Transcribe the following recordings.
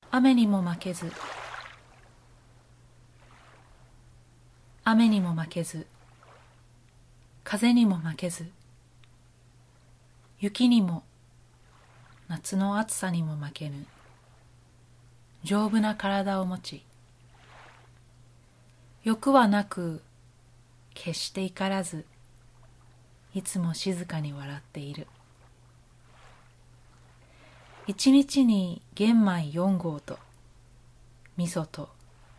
雨にも負けず、雨にも負けず、風にも負けず、雪にも夏の暑さにも負けぬ丈夫な体を持ち、欲はなく決して怒らず、いつも静かに笑っている。一日に玄米4合と味噌と。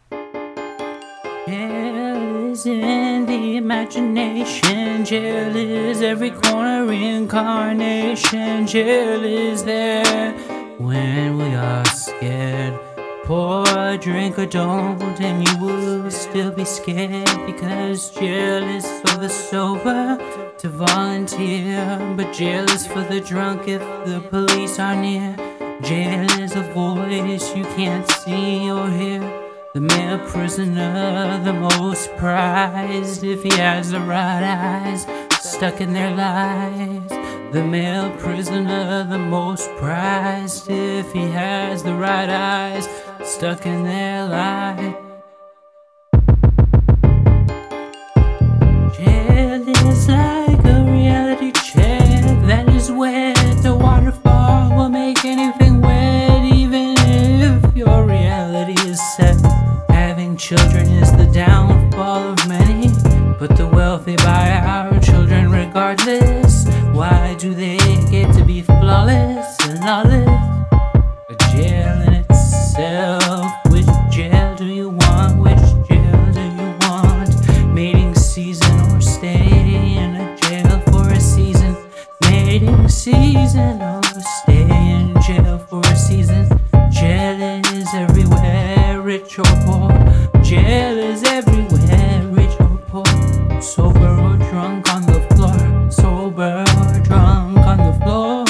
Jail is in the imagination. Jail is every corner reincarnation. Jail is there when we are scared. Pour a drink or don't, and you will still be scared, because jail is for the sober to volunteer, but jail is for the drunk if the police are near. Jail is a voice you can't see or hear, the male prisoner, the most prized, if he has the right eyes stuck in their lives. The male prisoner, the most prized, if he has the right eyes stuck in their lives. Jail is like a reality check. That is where the waterfall will make anything wet, even if your reality is set. Having children is the downfall of many, but the wealthy buy our children regardless. Why do they get to be flawless and lawless? A jail in itself. Which jail do you want? Which jail do you want? Mating season or stay in a jail for a season? Mating season or stay in jail for a season? Jail is everywhere, rich or poor. Jail is everywhere, rich or poor. Sober or drunk on the floor. Sober or drunk on the floor.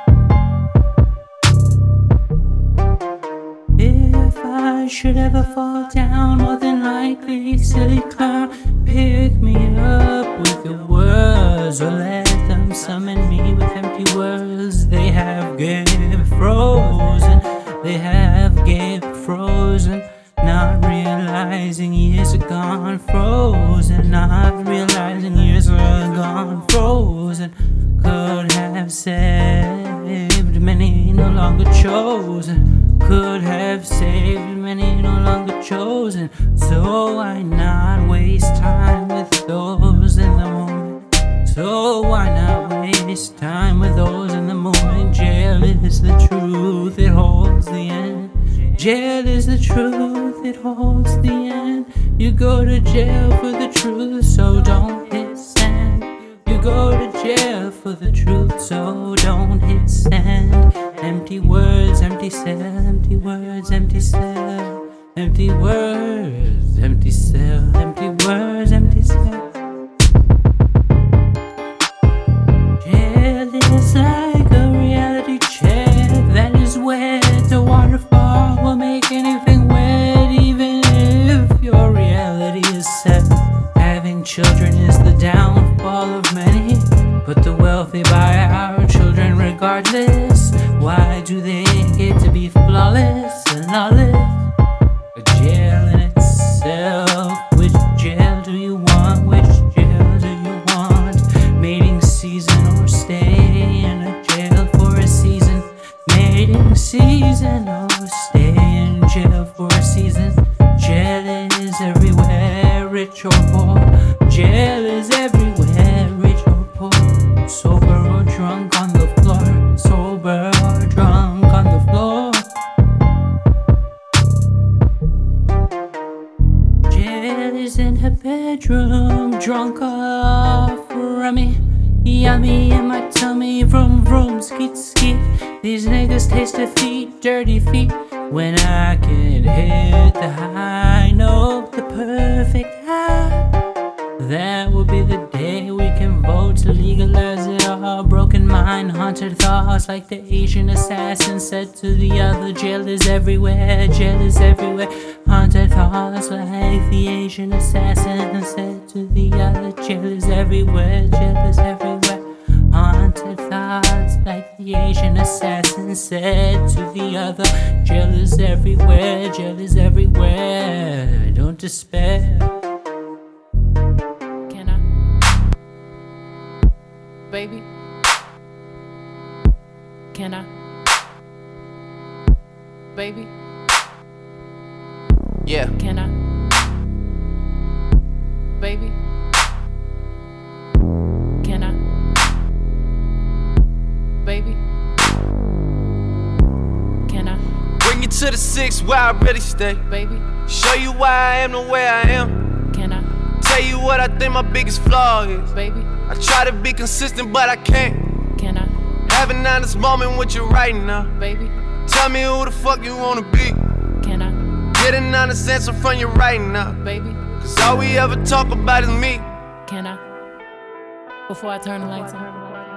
If I should ever fall down, more than likely, silly clown, pick me up with your words, or let them summon me with empty words. They have get frozen, they have get frozen, not realizing years are gone frozen, not realizing years are gone frozen. Could have saved many, no longer chosen. Could have saved many, no longer chosen. So why not waste time with those in the moment? So why not waste time with those in the moment? Jail is the truth, it holds the end. Jail is the truth, it holds the end. You go to jail for the truth, so don't hit send. You go to jail for the truth, so don't hit send. Empty words, empty cell, empty words, empty cell. Empty words, empty cell, empty words, empty cell. Jail is like a reality check. That is where the waterfall will make anything wet, even if your reality is set. Having children is the downfall of many, but the wealthy buy our children regardless. Why do they get to be flawless and lawless? A jail in itself. Which jail do you want? Which jail do you want? Mating season or stay in a jail for a season? Mating season or stay in jail for a season? Jail is everywhere, rich or poor. Jail is everywhere, rich or poor. Sober or drunk on the floor. Sober or drunk on the floor. Jail is in her bedroom, drunk off rummy. Yummy in my tummy, vroom vroom, skeet skeet. These niggas taste defeat, dirty feet. When I can hit the high note, the perfect high. That will be the day we can vote to legalize it all. Broken mind, haunted thoughts, like the Asian assassin said to the other. Jail is everywhere, jail is everywhere. Haunted thoughts, like the Asian assassin said to the other. Jail is everywhere, jail is everywhere. Haunted thoughts. like the Asian assassin said to the other. Jail is everywhere, jail is everywhere. Don't despair. Can I? Baby? Can I? Baby? Yeah. Can I? Baby? Can I? Baby? Can I? Bring you to the 6 where I really stay. Baby? Show you why I am the way I am. Can I? Tell you what I think my biggest flaw is. Baby? I try to be consistent, but I can't. Can I? Have an honest moment with you right now. Baby? Tell me who the fuck you wanna be. Can I? Get an honest answer from you right now. Baby? Cause all we ever talk about is me. Can I? Before I turn the lights on.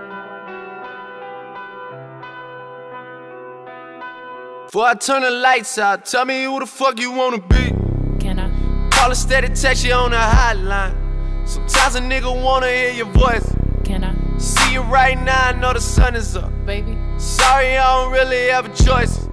Before I turn the lights out, tell me who the fuck you wanna be. Can I? Call a steady, text you on the hotline. Sometimes a nigga wanna hear your voice. Can I? See you right now, I know the sun is up. Baby? Sorry, I don't really have a choice.